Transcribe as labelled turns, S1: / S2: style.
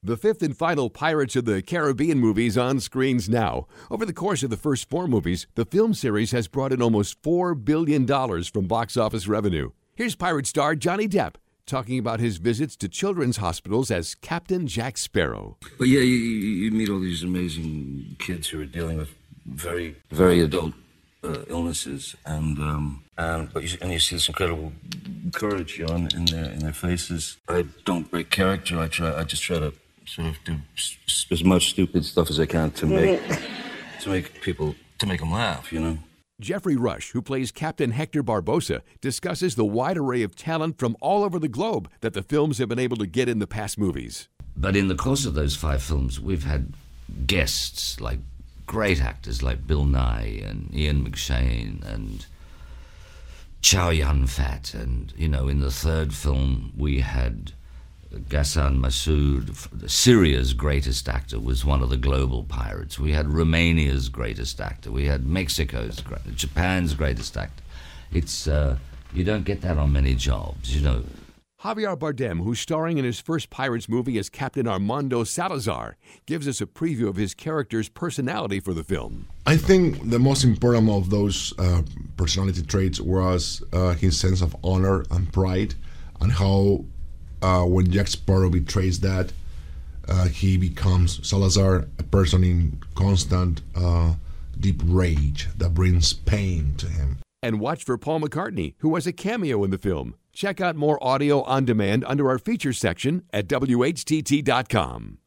S1: The fifth and final Pirates of the Caribbean movie is on screens now. Over the course of the first 4 movies, the film series has brought in almost $4 billion from box office revenue. Here's pirate star Johnny Depp talking about his visits to children's hospitals as Captain Jack Sparrow.
S2: But yeah, you meet all these amazing kids who are dealing with very, very adult illnesses, and you see this incredible courage in their faces. I don't break character. I just try to sort of do as much stupid stuff as I can to make them laugh, you know.
S1: Jeffrey Rush, who plays Captain Hector Barbosa, discusses the wide array of talent from all over the globe that the films have been able to get in the past movies.
S3: But in the course of those 5 films, we've had guests, like great actors like Bill Nye and Ian McShane and Chow Yun-fat. And, you know, in the 3rd film, we had Ghassan Massoud, Syria's greatest actor, was one of the global pirates. We had Romania's greatest actor. We had Japan's greatest actor. It's you don't get that on many jobs, you know.
S1: Javier Bardem, who's starring in his first Pirates movie as Captain Armando Salazar, gives us a preview of his character's personality for the film.
S4: I think the most important of those personality traits was his sense of honor and pride, and how when Jack Sparrow betrays that, he becomes Salazar, a person in constant deep rage that brings pain to him.
S1: And watch for Paul McCartney, who has a cameo in the film. Check out more audio on demand under our features section at WHTT.com.